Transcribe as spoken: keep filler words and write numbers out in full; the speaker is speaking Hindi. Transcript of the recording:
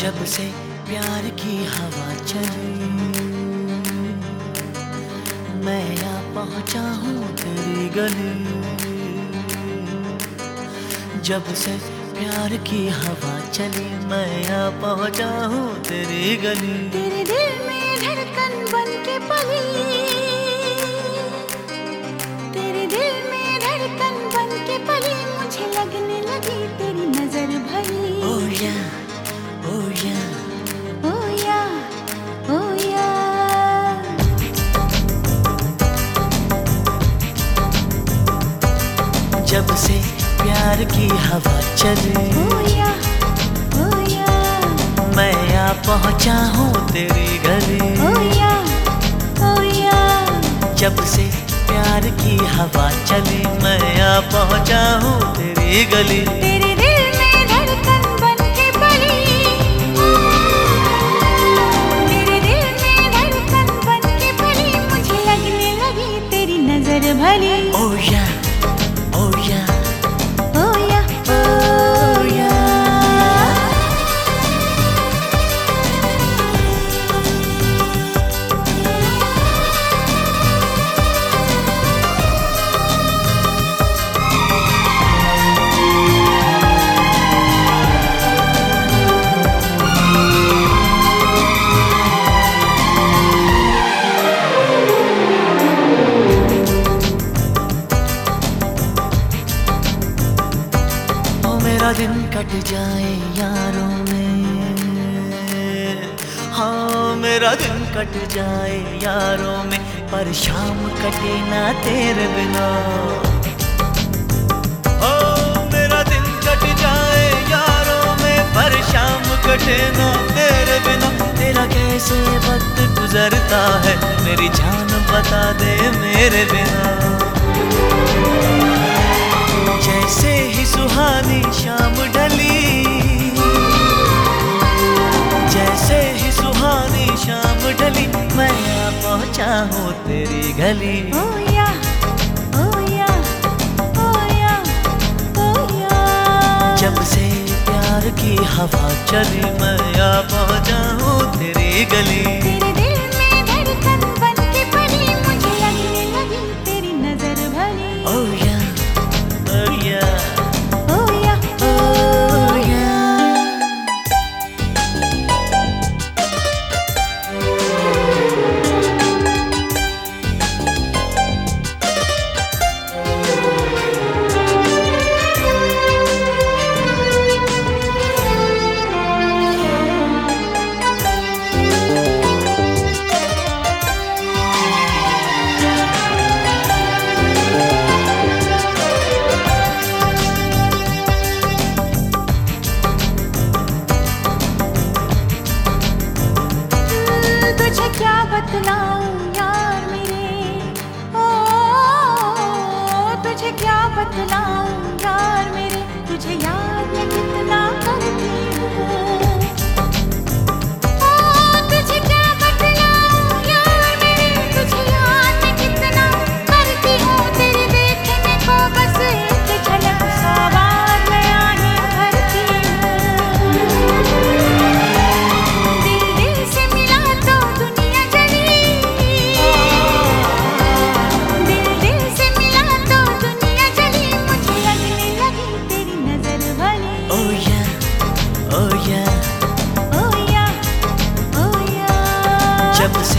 जब से प्यार की हवा चली, मैं आ पहुंचा हूँ तेरी गली। जब से प्यार की हवा चली, मैं आ पहुंचा हूँ तेरी गली। तेरे दिल में धड़कन बन के पली, तेरे दिल में धड़कन बन के पली, मुझे लगने लगी तेरी नजर भरी। Oh yeah, oh yeah, oh yeah, oh yeah। जब से प्यार की हवा चली, oh yeah, oh yeah। मैं आ पहुंचा हूँ तेरी गली। oh yeah, oh yeah। जब से प्यार की हवा चली, मैं आ पहुंचा हूँ तेरी गली। तेरे दिल में धड़कन बन के पली, तेरे दिल में धड़कन बन के पली, मुझे लगने लगी तेरी नजर भली। Oh yeah, oh yeah, oh yeah, oh yeah। मेरा दिन कट जाए यारों में, हाँ मेरा दिन कट जाए यारों में, पर शाम कटे ना तेरे बिना। ओ मेरा दिन कट जाए यारों में, पर शाम कटे ना तेरे बिना। तेरा कैसे वक्त गुजरता है, मेरी जान बता दे मेरे बिना। जैसे ही सुहानी शाम ढली, जैसे ही सुहानी शाम ढली, मैं आ पहुंचा हूँ तेरी गली। oh yeah, oh yeah, oh yeah, oh yeah। जब से प्यार की हवा चली, मैं आ पहुंचा हूँ तेरी गली। तेरे दिल में धड़कन बन के पली, मुझे लगने लगी तेरी नजर भली। Oh yeah, oh yeah, oh yeah, oh yeah। तुझे क्या बतलाऊं यार मेरे, ओ तुझे क्या बतलाऊं यार मेरे, तुझे याद मैं कितना करती हूँ। ओ तुझे क्या बतलाऊं यार मेरे, तुझे याद मैं कितना करती हूँ। तेरे देखने को बस एक झलक, सौ बार मैं आहें भरती हूँ। दिल दिल से मिला तो दुनिया जली, दिल दिल से मिला तो दुनिया जली, मुझे लगने लगी तेरी नजर भली। Oh yeah, oh yeah, oh yeah, oh yeah। जब से